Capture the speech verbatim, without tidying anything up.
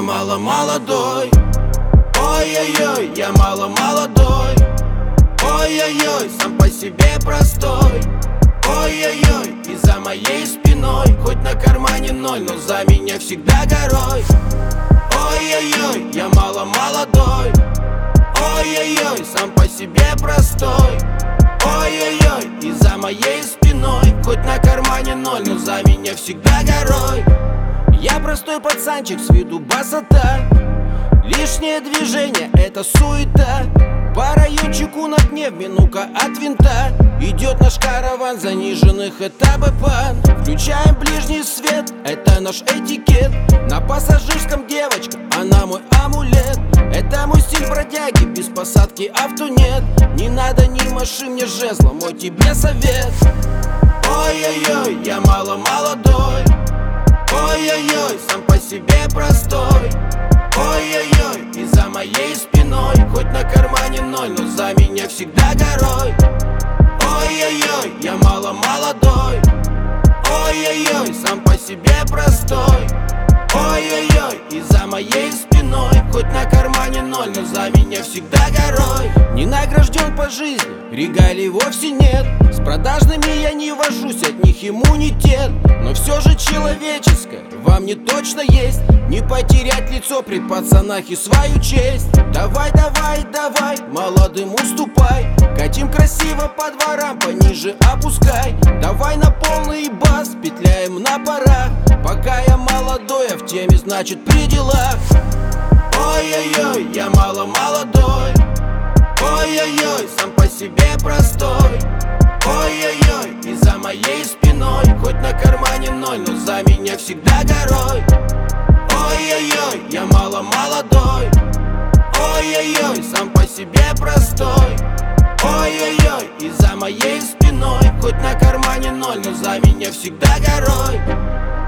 мало молодой. Ой-ой-ой, я мало молодой. Ой-ой-ой, сам по себе простой. Ой-ой-ой, и за моей спиной хоть на кармане ноль, но за меня всегда горой. Ой-ой-ой, я мало молодой. Ой-ой-ой, сам по себе простой. Ой-ой-ой, и за моей спиной хоть на кармане ноль, но за меня всегда горой. Я простой пацанчик, с виду басота. Лишнее движение — это суета. По райончику на дне, в минука от винта. Идет наш караван заниженных этапов пан. Включаем ближний свет, это наш этикет. На пассажирском девочка, она мой амулет. Это мой стиль бродяги, без посадки авто нет. Не надо ни машин, ни жезла, мой тебе совет. Ой-ой-ой, я мало молодой. Ой-ой-ой, сам по себе простой. Ой-ой-ой, и за моей спиной хоть на кармане ноль, но за меня всегда горой. Ой-ой-ой, я мало молодой. Ой-ой-ой, сам по себе простой. Ой-ой-ой, и за моей спиной хоть на кармане ноль, но за меня всегда горой. Не награжден по жизни, регалий вовсе нет. С продажными я не вожусь, от них иммунитет. Но все же человеческое во мне точно есть. Не потерять лицо при пацанах и свою честь. Давай, давай, давай, молодым уступай. Катим красиво по дворам, пониже опускай. Давай на полный бас, петляем на парах. Пока я молодой, а в теме, значит при делах. Ой-ой-ой, я мало молодой. Ой-ой-ой, сам по себе простой. Ой-ой-ой, и за моей спиной хоть на кармане ноль, но за меня всегда горой. Ой-ой-ой, я мало молодой. Ой-ой-ой, сам по себе простой. Ой-ой-ой, и за моей спиной хоть на кармане ноль, но за меня всегда горой.